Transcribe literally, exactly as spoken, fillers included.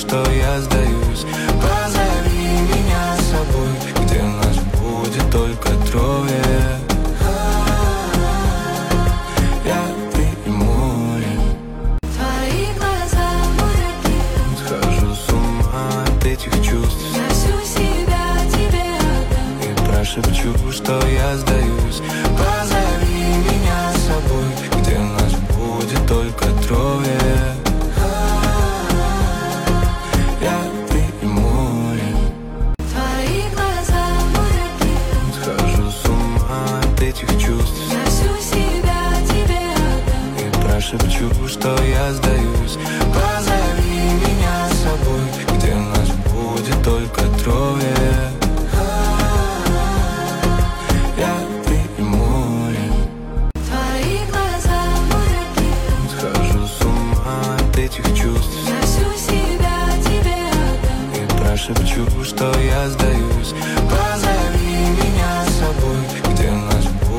что я сдаюсь. Позови меня с собой, где нас будет только трое. Я, ты и море. Твои глаза мураки. Схожу с ума от этих чувств. Я всю себя тебе отдам И прошепчу, что я сдаюсь. Позови меня с собой, где нас будет только трое. Я, ты и море. Твои глаза мураки. Схожу с ума от этих чувств. Я всю себя тебе отдам И прошепчу, что я сдаюсь. Позови меня с собой, где нас будет только трое. Я, ты и море. Твои глаза мураки. Схожу с ума от этих чувств. Я всю себя тебе отдам И прошепчу, что я сдаюсь.